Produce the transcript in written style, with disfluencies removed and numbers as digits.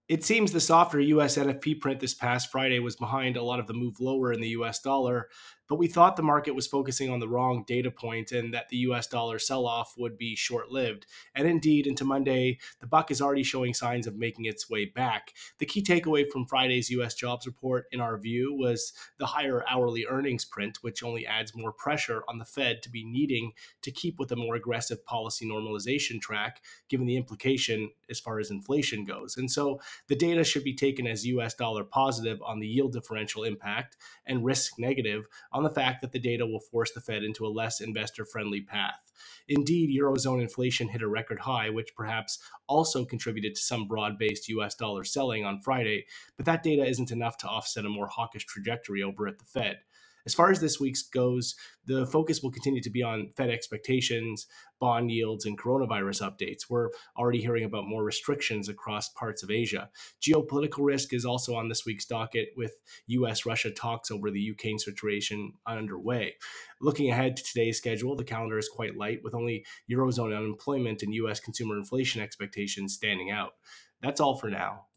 It seems the softer US NFP print this past Friday was behind a lot of the move lower in the US dollar, but we thought the market was focusing on the wrong data point and that the US dollar sell off would be short lived. And indeed, into Monday, the buck is already showing signs of making its way back. The key takeaway from Friday's US jobs report, in our view, was the higher hourly earnings print, which only adds more pressure on the Fed to be needing to keep with a more aggressive policy normalization track, given the implication as far as inflation goes. And so, the data should be taken as US dollar positive on the yield differential impact and risk negative on the fact that the data will force the Fed into a less investor friendly path. Indeed, Eurozone inflation hit a record high, which perhaps also contributed to some broad based US dollar selling on Friday, but that data isn't enough to offset a more hawkish trajectory over at the Fed. As far as this week's goes, the focus will continue to be on Fed expectations, bond yields, and coronavirus updates. We're already hearing about more restrictions across parts of Asia. Geopolitical risk is also on this week's docket, with US Russia talks over the Ukraine situation underway. Looking ahead to today's schedule, the calendar is quite light, with only Eurozone unemployment and US consumer inflation expectations standing out. That's all for now.